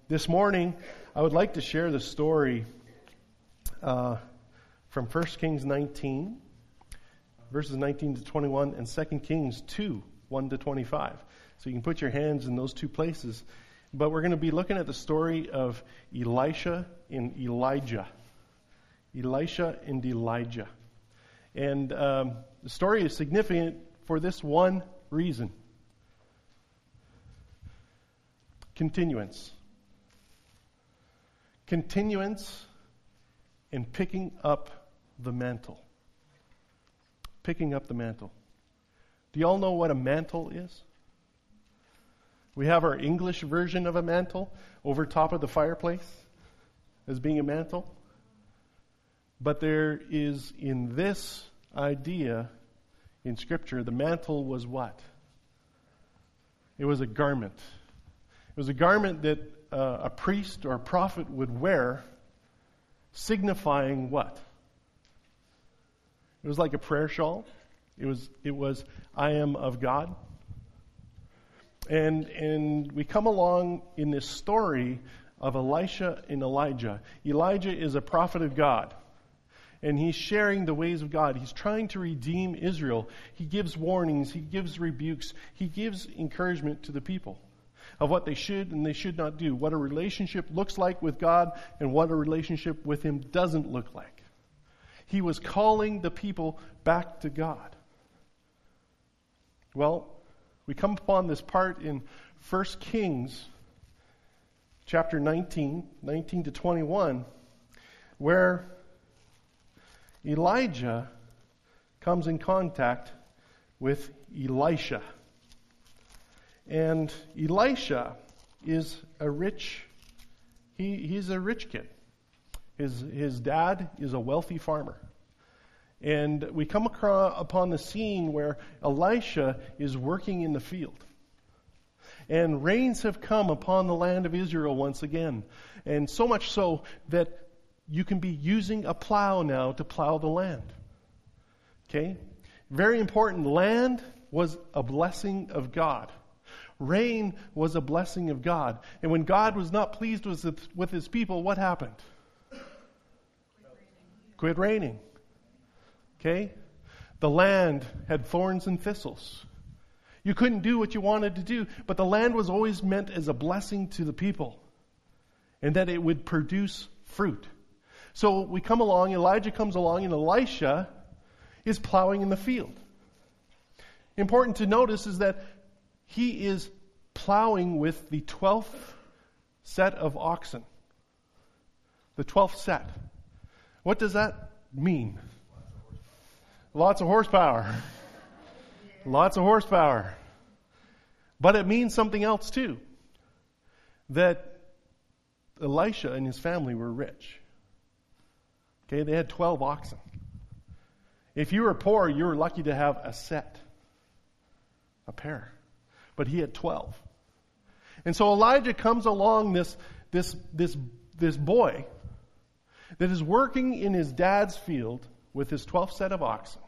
This morning, I would like to share the story from 1 Kings 19, verses 19 to 21, and 2 Kings 2, 1 to 25. So you can put your hands in those two places. But we're going to be looking at the story of Elisha and Elijah. Elisha and Elijah. And the story is significant for this one reason. Continuance. Continuance in picking up the mantle. Picking up the mantle. Do you all know what a mantle is? We have our English version of a mantle over top of the fireplace as being a mantle. But there is, in this idea in Scripture, the mantle was what? It was a garment. It was a garment that a priest or a prophet would wear, signifying what? It was like a prayer shawl. It was I am of God. And we come along in this story of Elisha and Elijah. Elijah is a prophet of God. And he's sharing the ways of God. He's trying to redeem Israel. He gives warnings. He gives rebukes. He gives encouragement to the people of what they should and they should not do. What a relationship looks like with God and what a relationship with Him doesn't look like. He was calling the people back to God. Well, we come upon this part in 1 Kings chapter 19 to 21, where Elijah comes in contact with Elisha. And Elisha is a rich, he's a rich kid. His dad is a wealthy farmer. And we come upon the scene where Elisha is working in the field. And rains have come upon the land of Israel once again. And so much so that you can be using a plow now to plow the land. Okay? Very important. Land was a blessing of God. Rain was a blessing of God. And when God was not pleased with His people, what happened? Quit raining. Okay? The land had thorns and thistles. You couldn't do what you wanted to do, but the land was always meant as a blessing to the people. And that it would produce fruit. So we come along, Elijah comes along, and Elisha is plowing in the field. Important to notice is that he is plowing with the 12th set of oxen. The 12th set. What does that mean? Lots of horsepower. Lots of horsepower. But it means something else too. That Elisha and his family were rich. Okay, they had 12 oxen. If you were poor, you were lucky to have a set. A pair. But he had 12. And so Elijah comes along this boy that is working in his dad's field with his 12th set of oxen.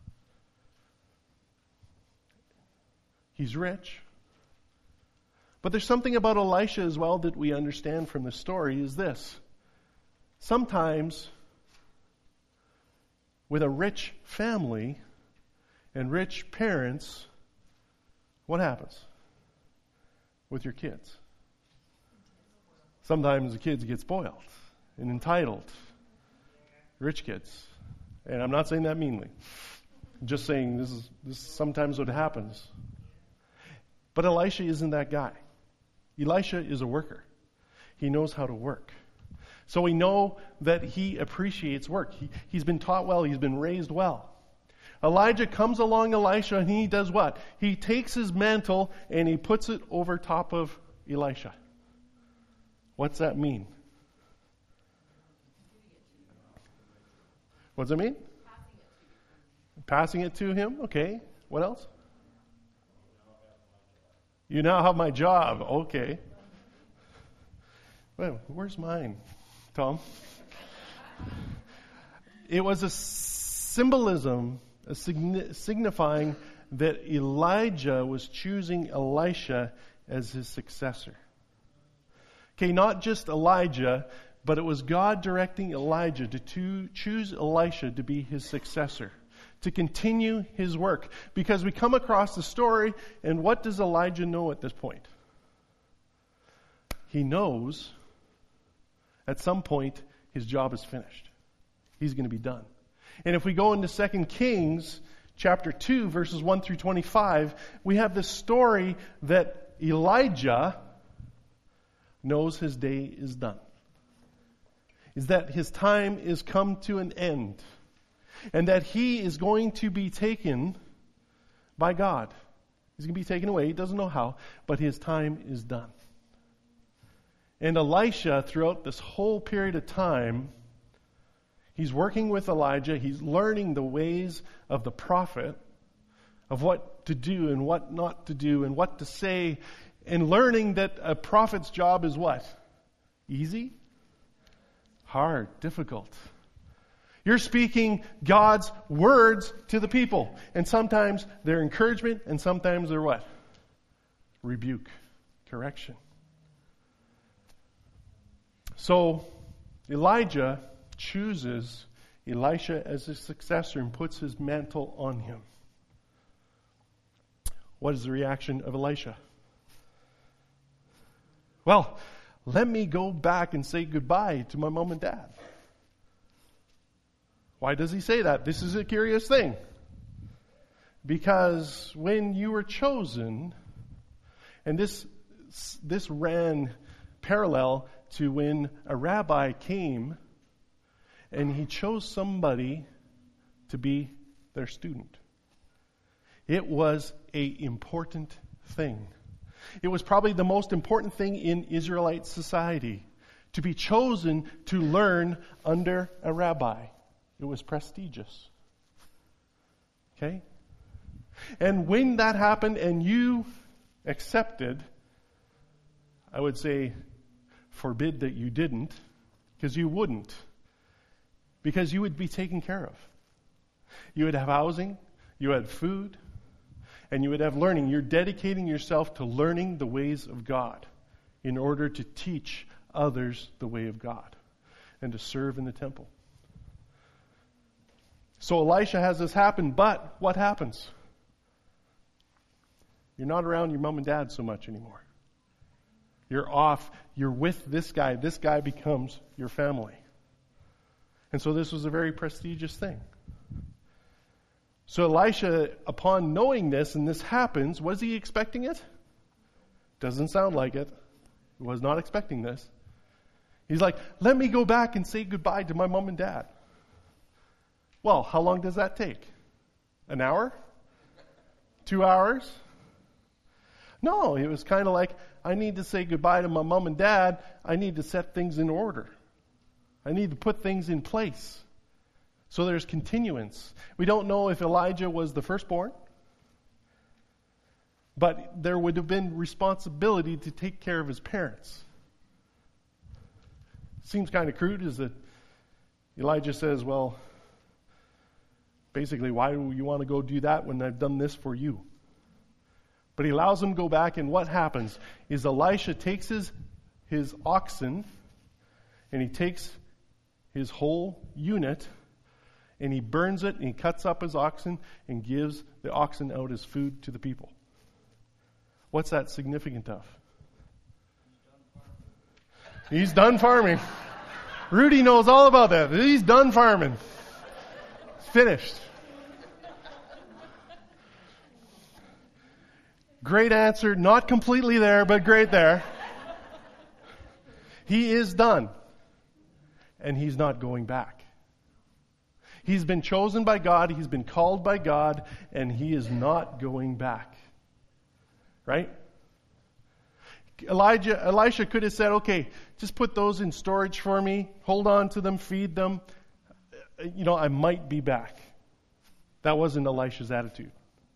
He's rich. But there's something about Elisha as well that we understand from the story is this. Sometimes with a rich family and rich parents, what happens with your kids? Sometimes the kids get spoiled and entitled. Rich kids. And I'm not saying that meanly. I'm just saying this is sometimes what happens. But Elisha isn't that guy. Elisha is a worker. He knows how to work. So we know that he appreciates work. He's been taught well. He's been raised well. Elijah comes along Elisha and he does what? He takes his mantle and he puts it over top of Elisha. What's that mean? What does it mean? Passing it to him. Okay. What else? You now have my job. Okay. Well, where's mine, Tom? It was a symbolism, signifying that Elijah was choosing Elisha as his successor. Okay, not just Elijah, but it was God directing Elijah to choose Elisha to be his successor, to continue his work. Because we come across the story, and what does Elijah know at this point? He knows at some point his job is finished. He's going to be done. And if we go into 2 Kings chapter 2, verses 1 through 25, we have this story that Elijah knows his day is done. Is that his time is come to an end. And that he is going to be taken by God. He's going to be taken away. He doesn't know how, but his time is done. And Elisha, throughout this whole period of time, he's working with Elijah. He's learning the ways of the prophet, of what to do and what not to do and what to say, and learning that a prophet's job is what? Easy? Hard, difficult. You're speaking God's words to the people. And sometimes they're encouragement, and sometimes they're what? Rebuke, correction. So Elijah chooses Elisha as his successor and puts his mantle on him. What is the reaction of Elisha? Well, let me go back and say goodbye to my mom and dad. Why does he say that? This is a curious thing. Because when you were chosen, and this ran parallel to when a rabbi came and he chose somebody to be their student. It was an important thing. It was probably the most important thing in Israelite society, to be chosen to learn under a rabbi. It was prestigious. Okay? And when that happened and you accepted, I would say, forbid that you didn't, because you wouldn't. Because you would be taken care of. You would have housing, you had food, and you would have learning. You're dedicating yourself to learning the ways of God in order to teach others the way of God and to serve in the temple. So Elisha has this happen, but what happens? You're not around your mom and dad so much anymore. You're off. You're with this guy. This guy becomes your family. And so this was a very prestigious thing. So Elisha, upon knowing this, and this happens, was he expecting it? Doesn't sound like it. He was not expecting this. He's like, let me go back and say goodbye to my mom and dad. Well, how long does that take? An hour? 2 hours? No, it was kind of like, I need to say goodbye to my mom and dad. I need to set things in order. I need to put things in place. So there's continuance. We don't know if Elijah was the firstborn, but there would have been responsibility to take care of his parents. Seems kind of crude, is that Elijah says, well, basically, why do you want to go do that when I've done this for you? But he allows him to go back, and what happens is Elisha takes his oxen, and he takes his whole unit, and he burns it, and he cuts up his oxen, and gives the oxen out as food to the people. What's that significant of? He's done farming. Rudy knows all about that. He's done farming. It's finished. Great answer. Not completely there, but great there. He is done. And he's not going back. He's been chosen by God. He's been called by God. And he is not going back. Right? Elisha could have said, okay, just put those in storage for me. Hold on to them. Feed them. I might be back. That wasn't Elisha's attitude.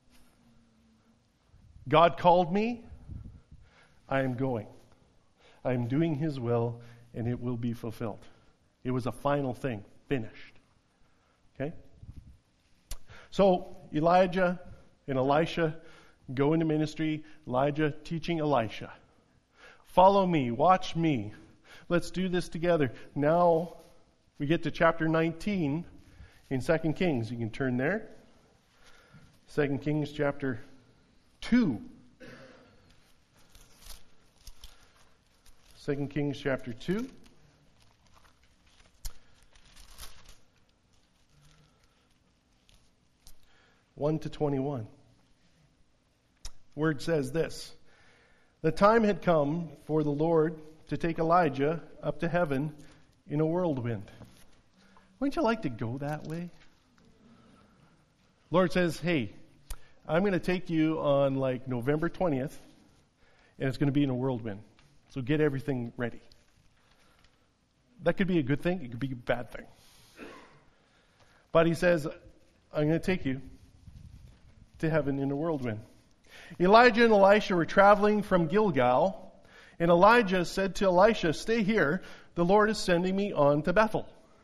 God called me. I am going. I am doing his will, and it will be fulfilled. It was a final thing. Finished. Okay? So, Elijah and Elisha go into ministry. Elijah teaching Elisha. Follow me. Watch me. Let's do this together. Now we get to chapter 19 in 2 Kings. You can turn there. 2 Kings chapter 2. 2 Kings chapter 2. One to 21. Word says this: the time had come for the Lord to take Elijah up to heaven in a whirlwind. Wouldn't you like to go that way? Lord says, hey, I'm going to take you on like November 20th, and it's going to be in a whirlwind. So get everything ready. That could be a good thing. It could be a bad thing. But he says, I'm going to take you to heaven in a whirlwind. Elijah and Elisha were traveling from Gilgal, and Elijah said to Elisha, stay here. The Lord is sending me on to Bethel.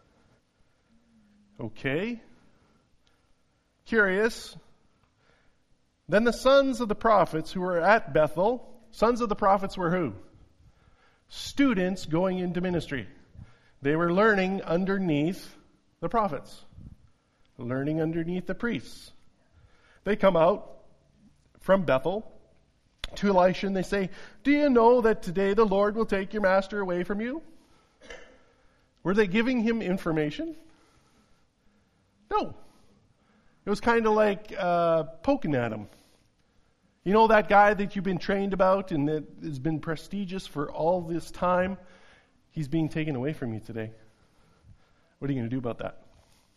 Okay. Curious. Then the sons of the prophets who were at Bethel, sons of the prophets were who? Students going into ministry. They were learning underneath the prophets, learning underneath the priests. They come out from Bethel to Elisha and they say, do you know that today the Lord will take your master away from you? Were they giving him information? No. It was kind of like poking at him. You know that guy that you've been trained about and that has been prestigious for all this time? He's being taken away from you today. What are you going to do about that?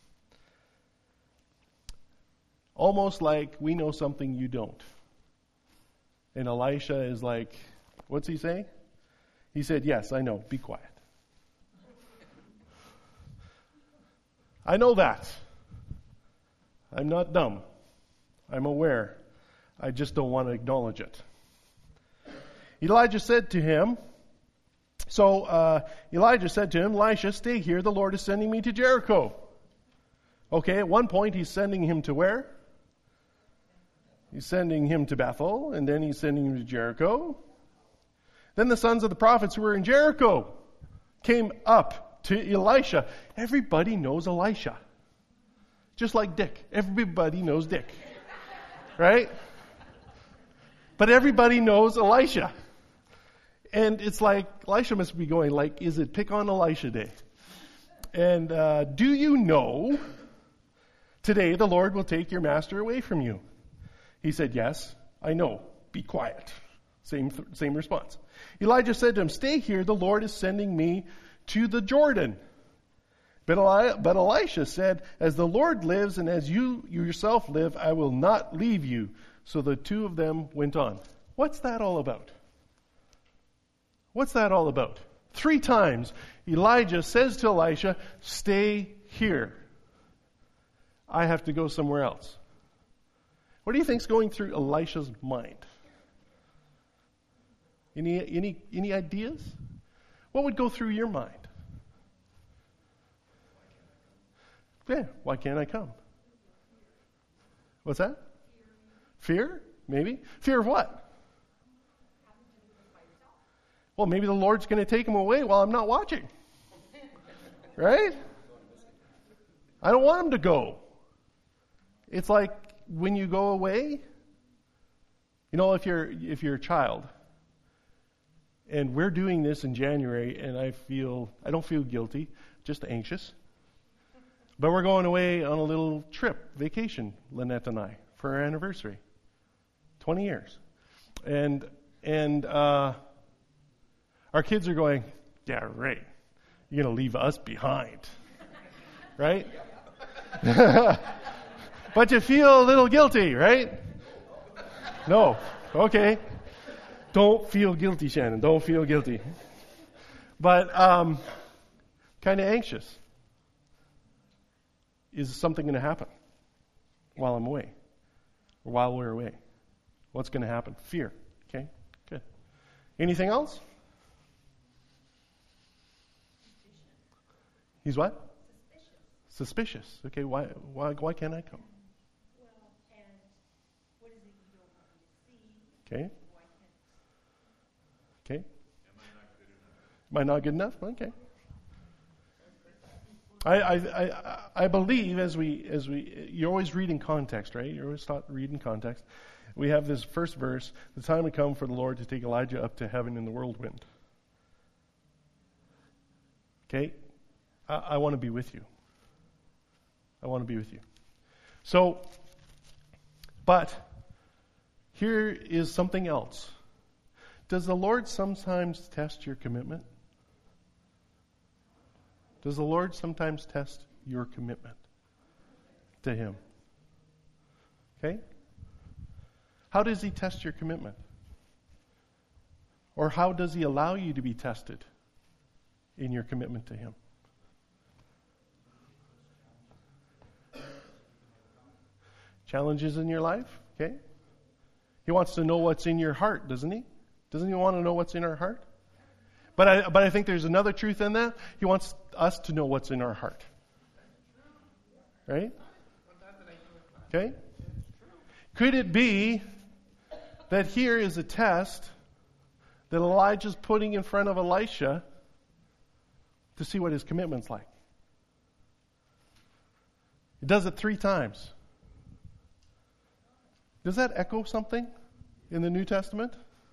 Almost like we know something you don't. And Elisha is like, what's he say? He said, yes, I know. Be quiet. I know that. I'm not dumb. I'm aware. I just don't want to acknowledge it. Elijah said to him, Elisha, stay here. The Lord is sending me to Jericho. Okay, at one point he's sending him to where? He's sending him to Bethel, and then he's sending him to Jericho. Then the sons of the prophets who were in Jericho came up to Elisha. Everybody knows Elisha. Just like Dick. Everybody knows Dick. Right? But everybody knows Elisha. And it's like, Elisha must be going like, is it pick on Elisha day? And do you know today the Lord will take your master away from you? He said, yes, I know. Be quiet. Same response. Elijah said to him, stay here. The Lord is sending me to the Jordan. But Elisha said, as the Lord lives and as you yourself live, I will not leave you. So the two of them went on. What's that all about? What's that all about? 3 times Elijah says to Elisha, stay here. I have to go somewhere else. What do you think's going through Elisha's mind? Any ideas? What would go through your mind? Yeah, why can't I come? What's that? Fear? Maybe. Fear of what? Well, maybe the Lord's going to take him away while I'm not watching. Right? I don't want him to go. It's like when you go away, you know, if you're a child, and we're doing this in January, and I don't feel guilty, just anxious. But we're going away on a little trip, vacation, Lynette and I, for our anniversary. 20 years. And our kids are going, yeah, right. You're going to leave us behind. Right? But you feel a little guilty, right? No. Okay. Don't feel guilty, Shannon. Don't feel guilty. But kind of anxious. Is something going to happen while I'm away? Or while we're away? What's going to happen? Fear. Okay? Good. Anything else? He's what? Suspicious. Okay, why can't I come? Well, and what is it you don't want me to see? Okay. Okay. Am I not good enough? Okay. I believe as we you always read in context, right? You always start reading context. We have this first verse: the time had come for the Lord to take Elijah up to heaven in the whirlwind. Okay, I want to be with you. I want to be with you. So, but here is something else. Does the Lord sometimes test your commitment? Does the Lord sometimes test your commitment to Him? Okay? How does He test your commitment? Or how does He allow you to be tested in your commitment to Him? Challenges in your life? Okay? He wants to know what's in your heart, doesn't He? Doesn't He want to know what's in our heart? But I think there's another truth in that. He wants us to know what's in our heart. Right? Okay? Could it be that here is a test that Elijah's putting in front of Elisha to see what his commitment's like? He does it 3 times. Does that echo something in the New Testament?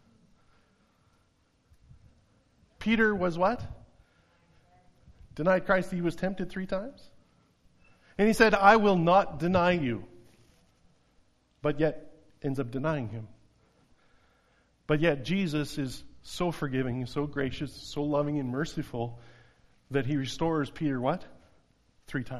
Peter was what? Denied Christ. He was tempted 3 times. And he said, I will not deny you. But yet ends up denying him. But yet Jesus is so forgiving, so gracious, so loving and merciful that He restores Peter what? 3 times.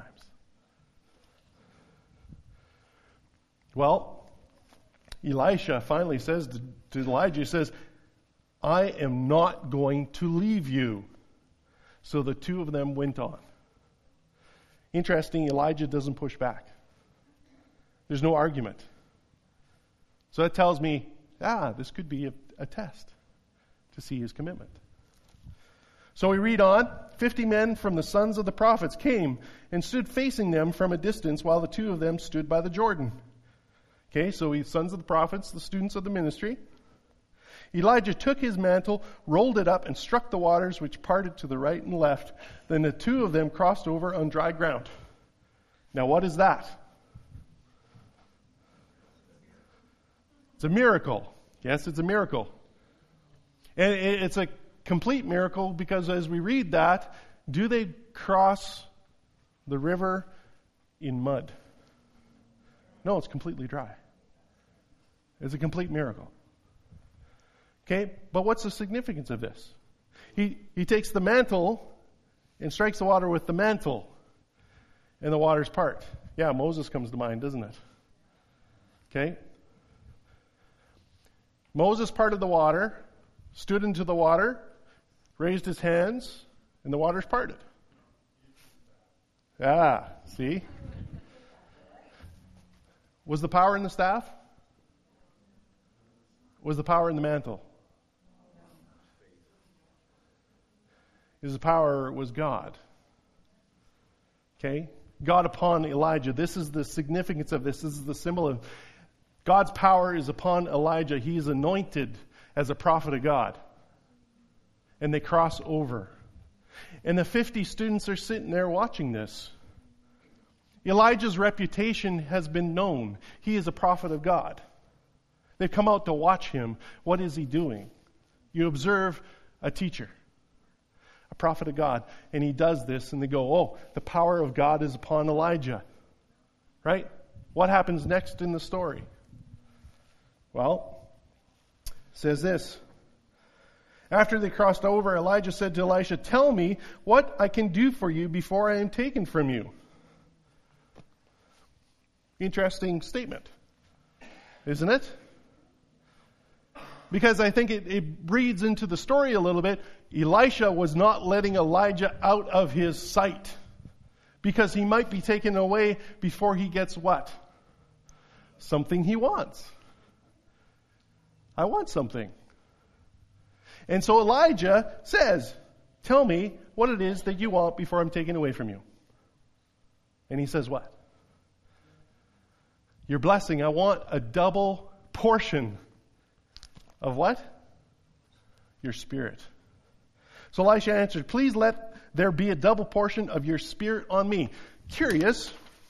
Well, Elisha finally says to Elijah, he says, I am not going to leave you. So the 2 of them went on. Interesting, Elijah doesn't push back. There's no argument. So that tells me, this could be a test to see his commitment. So we read on, 50 men from the sons of the prophets came and stood facing them from a distance while the 2 of them stood by the Jordan. Okay, so we sons of the prophets, the students of the ministry. Elijah took his mantle, rolled it up, and struck the waters, which parted to the right and left. Then the 2 of them crossed over on dry ground. Now what is that? It's a miracle. Yes, it's a miracle. And it's a complete miracle because as we read that, do they cross the river in mud? No, it's completely dry. It's a complete miracle. Okay, but what's the significance of this? He takes the mantle and strikes the water with the mantle, and the waters part. Yeah, Moses comes to mind, doesn't it? Okay. Moses parted the water, stood into the water, raised his hands, and the waters parted. See? Was the power in the staff? Was the power in the mantle? The power was God. Okay? God upon Elijah. This is the significance of this. This is the symbol of God's power is upon Elijah. He is anointed as a prophet of God. And they cross over. And the 50 students are sitting there watching this. Elijah's reputation has been known. He is a prophet of God. They've come out to watch him. What is he doing? You observe a teacher, a prophet of God, and he does this, and they go, the power of God is upon Elijah. Right? What happens next in the story? Well, it says this. After they crossed over, Elijah said to Elisha, tell me what I can do for you before I am taken from you. Interesting statement, isn't it? Because I think it reads into the story a little bit. Elisha was not letting Elijah out of his sight because he might be taken away before he gets what? Something he wants. I want something. And so Elijah says, tell me what it is that you want before I'm taken away from you. And he says what? Your blessing, I want a double portion of what? Your spirit. So Elisha answered, please let there be a double portion of your spirit on me. Curious.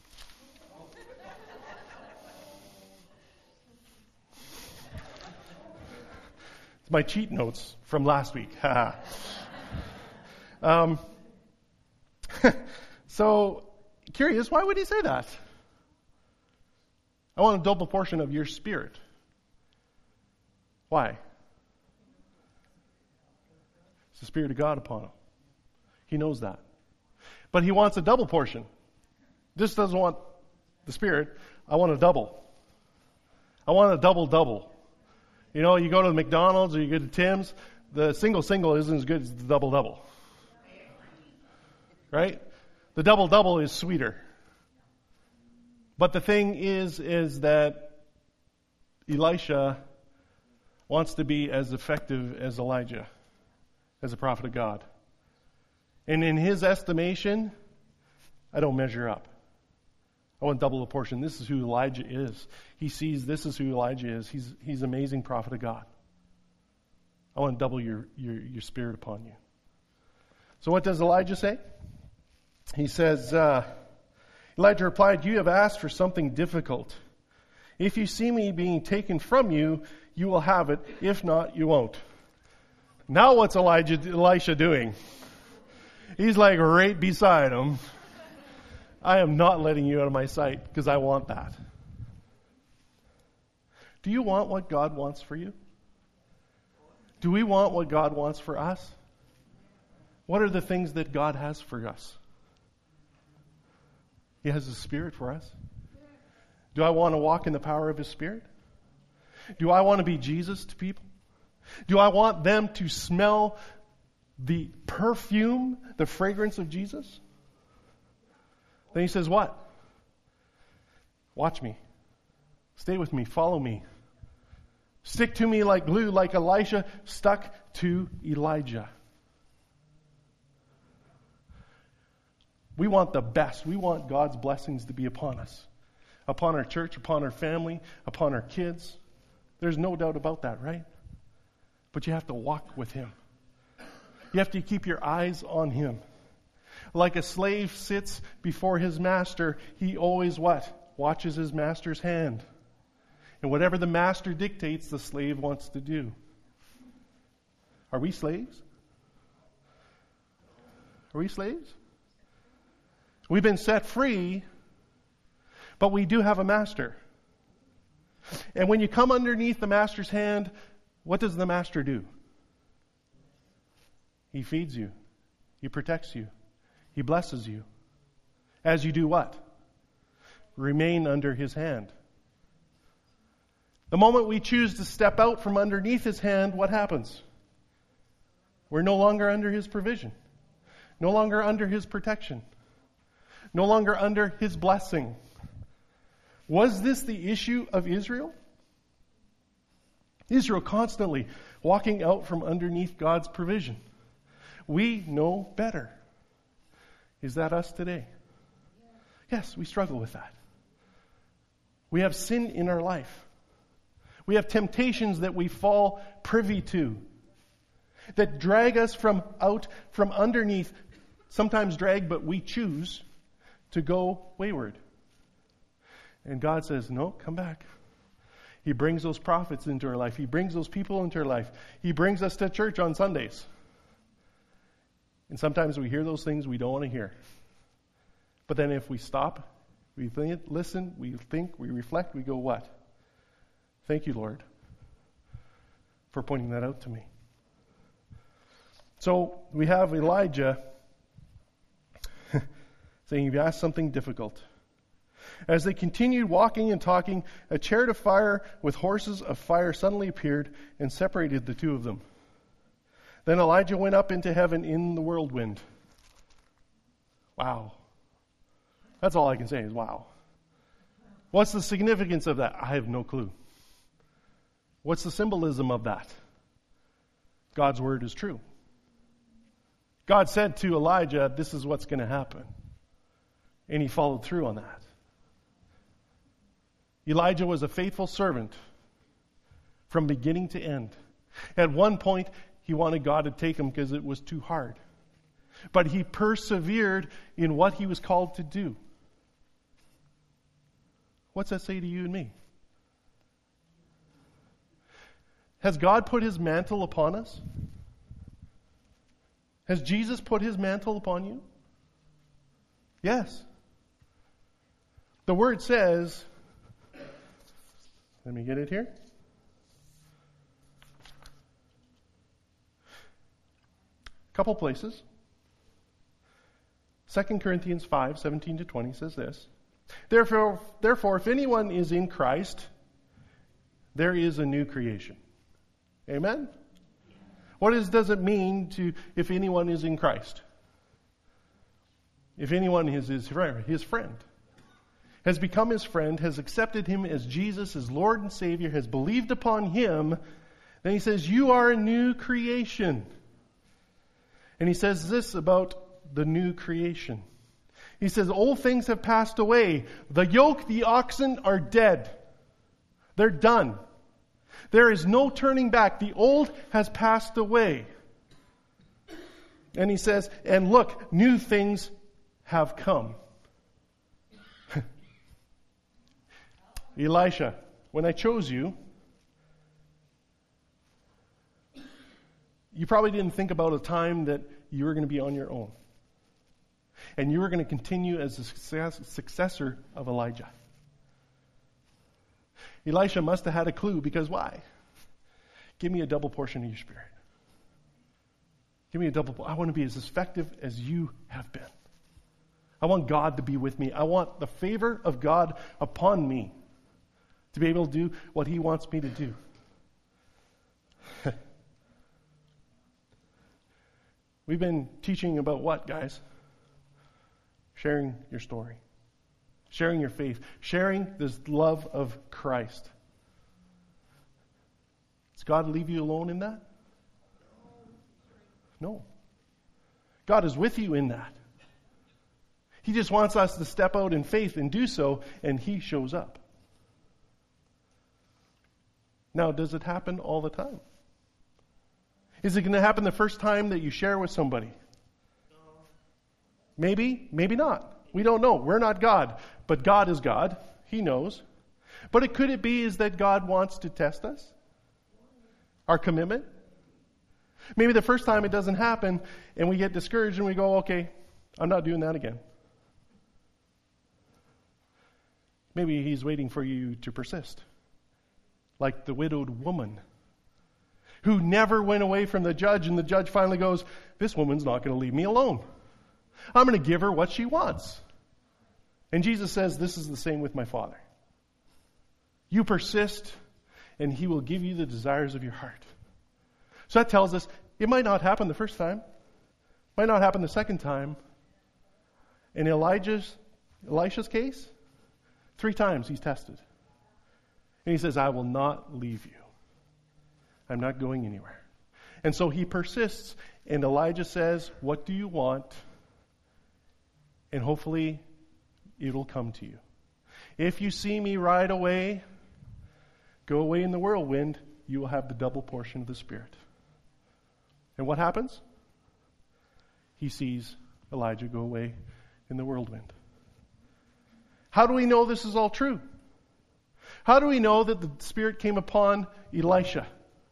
It's my cheat notes from last week. So, curious, why would he say that? I want a double portion of your spirit. Why? It's the Spirit of God upon him. He knows that. But he wants a double portion. Just doesn't want the Spirit. I want a double. I want a double. You know, you go to McDonald's or you go to Tim's, the single isn't as good as the double. Right? The double is sweeter. But the thing is that Elisha wants to be as effective as Elijah, as a prophet of God. And in his estimation, I don't measure up. I want double the portion. This is who Elijah is. He sees this is who Elijah is. He's an amazing prophet of God. I want to double your spirit upon you. So what does Elijah say? He says, Elijah replied, you have asked for something difficult. If you see me being taken from you, you will have it. If not, you won't. Now what's Elisha doing? He's like right beside him. I am not letting you out of my sight because I want that. Do you want what God wants for you? Do we want what God wants for us? What are the things that God has for us? He has His Spirit for us. Do I want to walk in the power of His Spirit? Do I want to be Jesus to people? Do I want them to smell the perfume, the fragrance of Jesus? Then he says, what? Watch me. Stay with me. Follow me. Stick to me like glue, like Elisha stuck to Elijah. We want the best. We want God's blessings to be upon us. Upon our church, upon our family, upon our kids. There's no doubt about that, right? But you have to walk with Him. You have to keep your eyes on Him. Like a slave sits before his master, he always what? Watches his master's hand. And whatever the master dictates, the slave wants to do. Are we slaves? Are we slaves? We've been set free, but we do have a master. And when you come underneath the master's hand, what does the master do? He feeds you. He protects you. He blesses you. As you do what? Remain under His hand. The moment we choose to step out from underneath His hand, what happens? We're no longer under His provision. No longer under His protection. No longer under His blessing. Was this the issue of Israel? Israel constantly walking out from underneath God's provision. We know better. Is that us today? Yes, we struggle with that. We have sin in our life. We have temptations that we fall privy to, that drag us from underneath, sometimes drag, but we choose to go wayward. And God says, no, come back. He brings those prophets into our life. He brings those people into our life. He brings us to church on Sundays. And sometimes we hear those things we don't want to hear. But then if we stop, we listen, we think, we reflect, we go what? Thank you, Lord, for pointing that out to me. So we have Elijah saying, you've asked something difficult. As they continued walking and talking, a chariot of fire with horses of fire suddenly appeared and separated the two of them. Then Elijah went up into heaven in the whirlwind. Wow. That's all I can say is wow. What's the significance of that? I have no clue. What's the symbolism of that? God's word is true. God said to Elijah, this is what's going to happen. And he followed through on that. Elijah was a faithful servant from beginning to end. At one point, he wanted God to take him because it was too hard. But he persevered in what he was called to do. What's that say to you and me? Has God put his mantle upon us? Has Jesus put his mantle upon you? Yes. The word says, let me get it here. A couple places. 2 Corinthians 5, 17 to 20 says this. Therefore, if anyone is in Christ, there is a new creation. Amen? What does it mean to if anyone is in Christ? If anyone is his friend, has become his friend, has accepted him as Jesus, as Lord and Savior, has believed upon him, then he says, you are a new creation. And he says this about the new creation. He says, old things have passed away. The yoke, the oxen are dead. They're done. There is no turning back. The old has passed away. And he says, and look, new things have come. Elisha, when I chose you, you probably didn't think about a time that you were going to be on your own. And you were going to continue as the successor of Elijah. Elisha must have had a clue, because why? Give me a double portion of your spirit. Give me a double. I want to be as effective as you have been. I want God to be with me. I want the favor of God upon me to be able to do what he wants me to do. We've been teaching about what, guys? Sharing your story. Sharing your faith. Sharing this love of Christ. Does God leave you alone in that? No. God is with you in that. He just wants us to step out in faith and do so, and he shows up. Now, does it happen all the time? Is it going to happen the first time that you share with somebody? Maybe, maybe not. We don't know. We're not God. But God is God. He knows. But could it be is that God wants to test us? Our commitment? Maybe the first time it doesn't happen and we get discouraged and we go, okay, I'm not doing that again. Maybe he's waiting for you to persist. Like the widowed woman who never went away from the judge, and the judge finally goes, this woman's not going to leave me alone. I'm going to give her what she wants. And Jesus says, this is the same with my Father. You persist, and he will give you the desires of your heart. So that tells us it might not happen the first time. Might not happen the second time. In Elisha's case, 3 times he's tested. And he says, I will not leave you. I'm not going anywhere. And so he persists, and Elijah says, what do you want? And hopefully it'll come to you. If you see me ride away, go away in the whirlwind, you will have the double portion of the Spirit. And what happens? He sees Elijah go away in the whirlwind. How do we know this is all true? How do we know that the Spirit came upon Elisha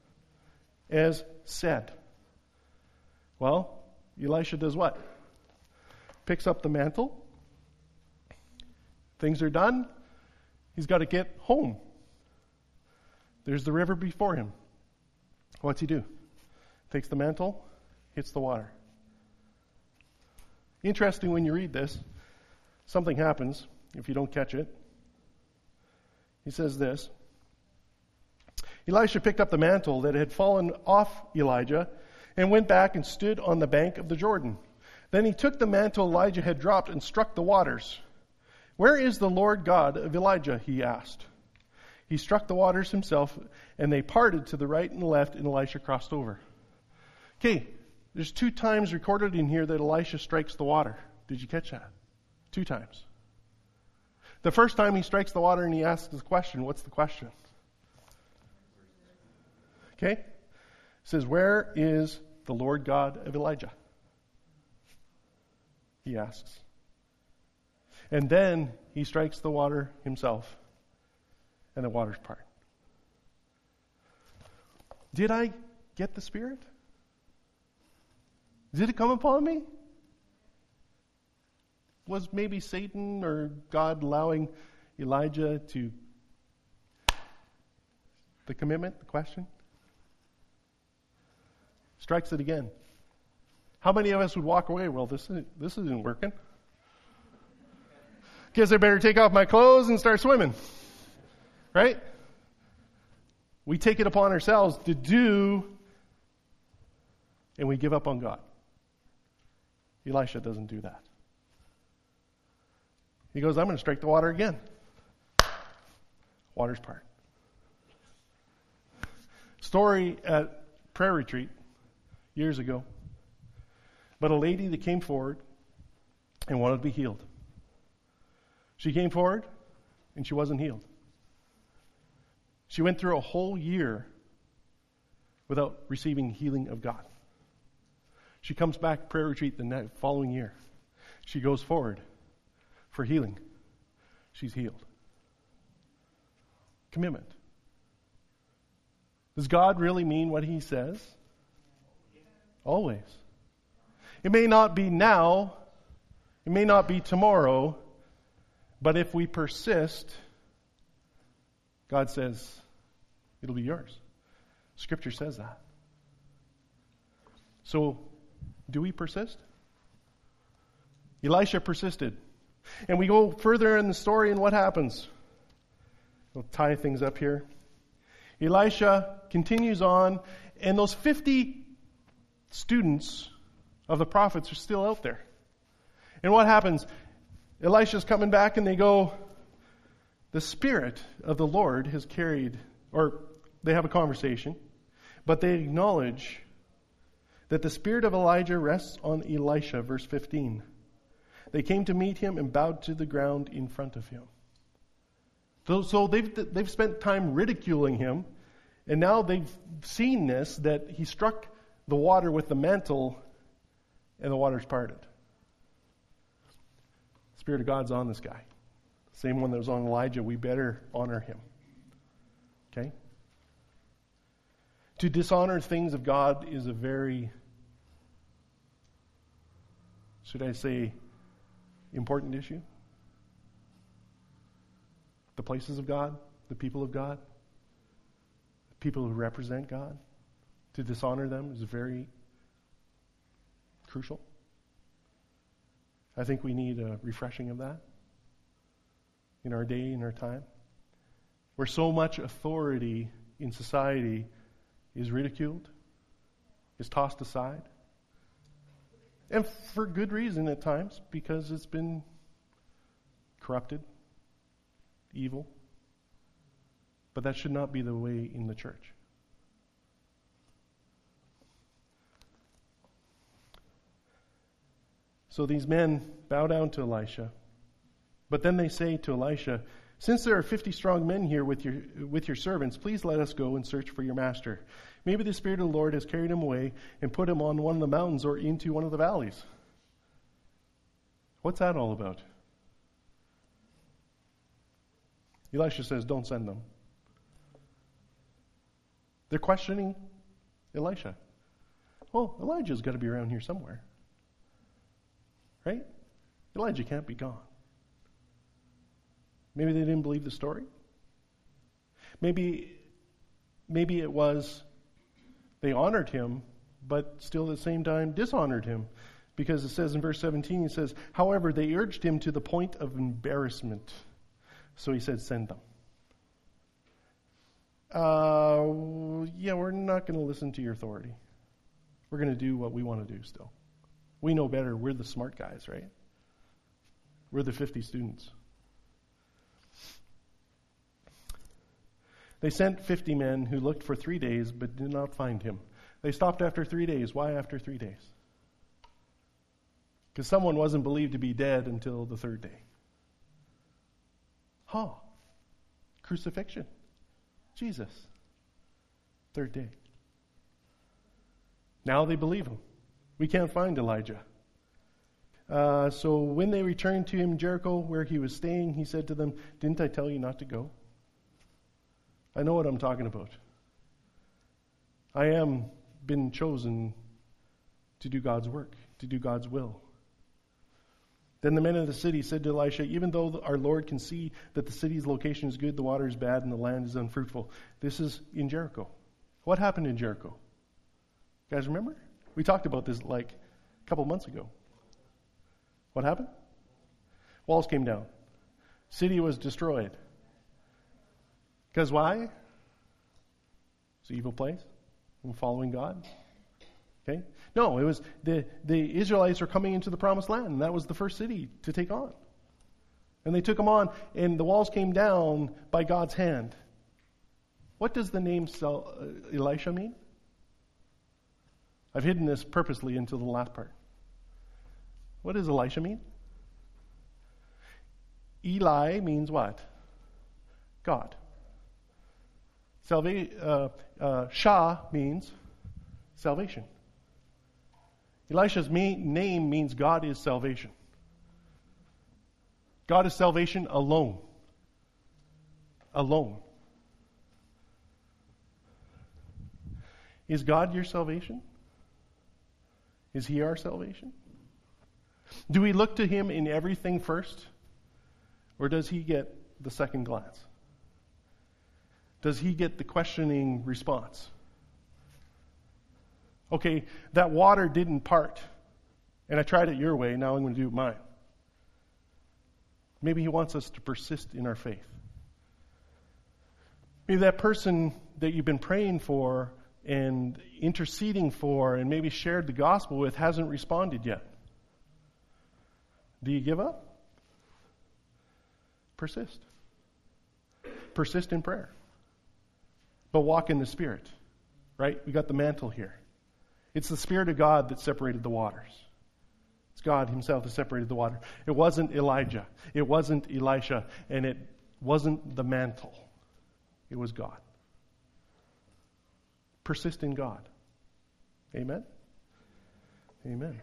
as said? Well, Elisha does what? Picks up the mantle. Things are done. He's got to get home. There's the river before him. What's he do? Takes the mantle, hits the water. Interesting when you read this, something happens if you don't catch it. He says this. Elisha picked up the mantle that had fallen off Elijah and went back and stood on the bank of the Jordan. Then he took the mantle Elijah had dropped and struck the waters. Where is the Lord God of Elijah? He asked. He struck the waters himself, and they parted to the right and the left, and Elisha crossed over. Okay, there's 2 times recorded in here that Elisha strikes the water. Did you catch that? 2 times. The first time he strikes the water and he asks the question. What's the question? Okay? says, "Where is the Lord God of Elijah?" He asks. And then he strikes the water himself, and the waters part. Did I get the Spirit? Did it come upon me? Was maybe Satan or God allowing Elijah to... The commitment, the question? Strikes it again. How many of us would walk away? Well, this isn't working. Guess I better take off my clothes and start swimming. Right? We take it upon ourselves to do, and we give up on God. Elisha doesn't do that. He goes, "I'm going to strike the water again." Waters part. Story at prayer retreat years ago. But a lady that came forward and wanted to be healed. She came forward and she wasn't healed. She went through a whole year without receiving healing of God. She comes back prayer retreat the following year. She goes forward for healing. She's healed. Commitment. Does God really mean what he says? Always. It may not be now, it may not be tomorrow, but if we persist, God says it'll be yours. Scripture says that. So, do we persist? Elisha persisted. And we go further in the story, and what happens? We'll tie things up here. Elisha continues on, and those 50 students of the prophets are still out there. And what happens? Elisha's coming back, and they go, "The Spirit of the Lord has carried," or they have a conversation, but they acknowledge that the Spirit of Elijah rests on Elisha, verse 15. They came to meet him and bowed to the ground in front of him. So they've spent time ridiculing him, and now they've seen this, that he struck the water with the mantle, and the waters parted. The Spirit of God's on this guy. Same one that was on Elijah. We better honor him. Okay? To dishonor things of God is a very, should I say, important issue. The places of God, the people of God, the people who represent God, to dishonor them is very crucial. I think we need a refreshing of that in our day, in our time, where so much authority in society is ridiculed, is tossed aside, and for good reason at times, because it's been corrupted, evil. But that should not be the way in the church. So these men bow down to Elisha, but then they say to Elisha, "Since there are 50 strong men here with your servants, please let us go and search for your master. Maybe the Spirit of the Lord has carried him away and put him on one of the mountains or into one of the valleys." What's that all about? Elisha says, "Don't send them." They're questioning Elisha. Well, Elijah's got to be around here somewhere. Right? Elijah can't be gone. Maybe they didn't believe the story. Maybe it was they honored him, but still at the same time dishonored him. Because it says in verse 17, it says, "However, they urged him to the point of embarrassment. So he said, 'Send them.'" Yeah, we're not going to listen to your authority. We're going to do what we want to do still. We know better. We're the smart guys, right? We're the 50 students. They sent 50 men who looked for 3 days but did not find him. They stopped after 3 days. Why after 3 days? Because someone wasn't believed to be dead until the 3rd day. Crucifixion. Jesus. 3rd day. Now they believe him. We can't find Elijah. So when they returned to him in Jericho, where he was staying, he said to them, "Didn't I tell you not to go?" I know what I'm talking about. I am been chosen to do God's work, to do God's will. Then the men of the city said to Elisha, "Even though our Lord can see that the city's location is good, the water is bad, and the land is unfruitful." This is in Jericho. What happened in Jericho? You guys remember? We talked about this like a couple months ago. What happened? Walls came down. City was destroyed. Because why? It's an evil place. And following God. Okay? No, it was the Israelites were coming into the promised land, and that was the first city to take on. And they took them on, and the walls came down by God's hand. What does the name Elisha mean? I've hidden this purposely until the last part. What does Elisha mean? Eli means what? God. Shah means salvation. Elisha's name means God is salvation. God is salvation alone. Alone. Is God your salvation? Is He our salvation? Do we look to Him in everything first? Or does He get the second glance? Does He get the questioning response? Okay, that water didn't part, and I tried it your way, now I'm going to do it mine. Maybe He wants us to persist in our faith. Maybe that person that you've been praying for and interceding for and maybe shared the gospel with hasn't responded yet. Do you give up? Persist. Persist in prayer. But walk in the Spirit. Right? We got the mantle here. It's the Spirit of God that separated the waters. It's God Himself that separated the water. It wasn't Elijah. It wasn't Elisha. And it wasn't the mantle. It was God. Persist in God. Amen? Amen.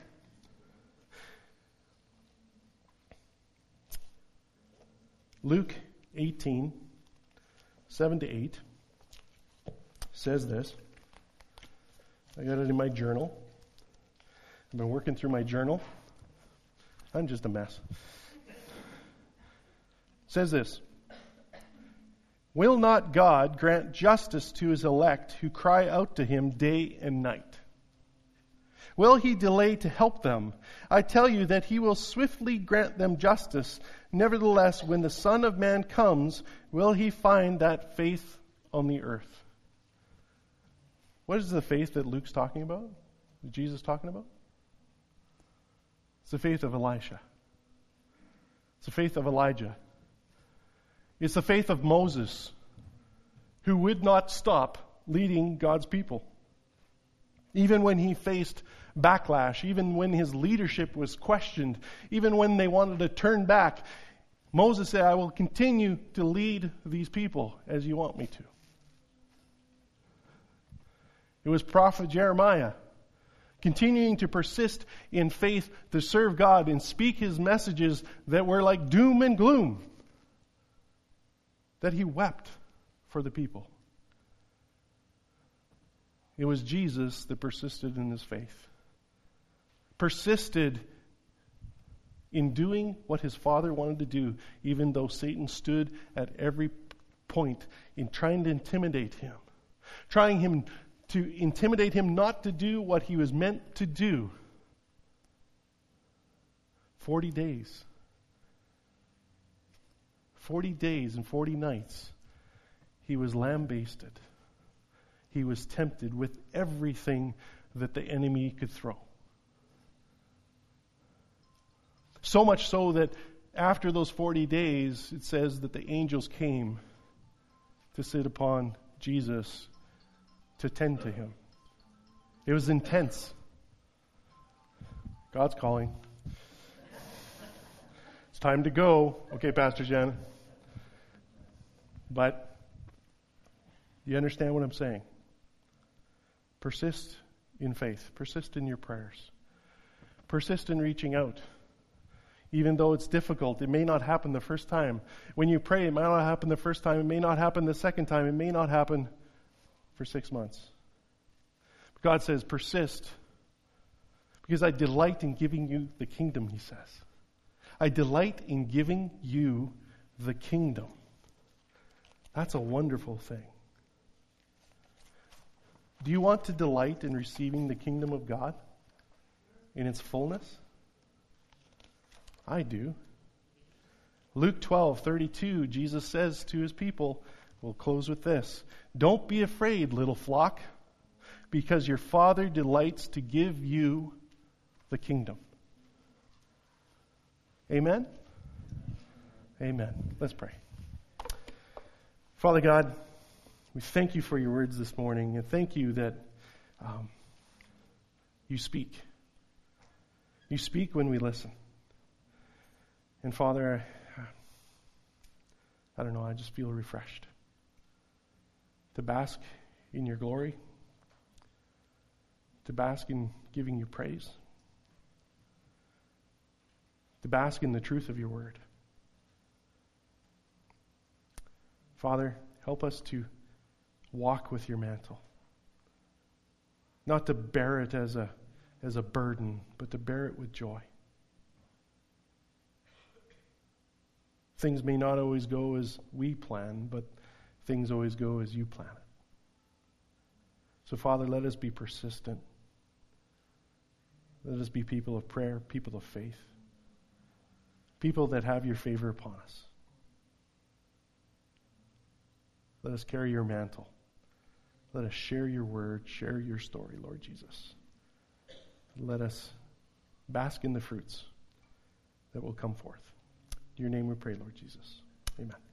Luke 18, 7-8 says this. I got it in my journal. I've been working through my journal. I'm just a mess. It says this. Will not God grant justice to His elect who cry out to Him day and night? Will He delay to help them? I tell you that He will swiftly grant them justice. Nevertheless, when the Son of Man comes, will He find that faith on the earth? What is the faith that Luke's talking about? That Jesus is talking about? It's the faith of Elisha. It's the faith of Elijah. It's the faith of Moses, who would not stop leading God's people. Even when he faced backlash, even when his leadership was questioned, even when they wanted to turn back, Moses said, "I will continue to lead these people as you want me to." It was prophet Jeremiah continuing to persist in faith to serve God and speak his messages that were like doom and gloom, that he wept for the people. It was Jesus that persisted in his faith. Persisted in doing what his Father wanted to do, even though Satan stood at every point in trying to intimidate him. Trying to intimidate him not to do what he was meant to do. 40 days. 40 days and 40 nights. He was lambasted. He was tempted with everything that the enemy could throw. So much so that after those 40 days, it says that the angels came to sit upon Jesus to tend to him. It was intense. God's calling. It's time to go. Okay, Pastor Jen. But you understand what I'm saying? Persist in faith. Persist in your prayers. Persist in reaching out. Even though it's difficult, it may not happen the first time. When you pray, it might not happen the first time. It may not happen the second time. It may not happen for 6 months. But God says, persist. Because I delight in giving you the kingdom, he says. I delight in giving you the kingdom. That's a wonderful thing. Do you want to delight in receiving the kingdom of God in its fullness? I do. Luke 12:32, Jesus says to his people, we'll close with this, don't be afraid, little flock, because your Father delights to give you the kingdom. Amen? Amen. Let's pray. Father God, we thank you for your words this morning, and thank you that you speak. You speak when we listen. And Father, I don't know, I just feel refreshed to bask in your glory, to bask in giving you praise, to bask in the truth of your word. Father, help us to walk with your mantle, not to bear it as a burden, but to bear it with joy. Things may not always go as we plan, but things always go as you plan it. So, Father, let us be persistent. Let us be people of prayer, people of faith, people that have your favor upon us. Let us carry your mantle. Let us share your word, share your story, Lord Jesus. Let us bask in the fruits that will come forth. In your name we pray, Lord Jesus. Amen.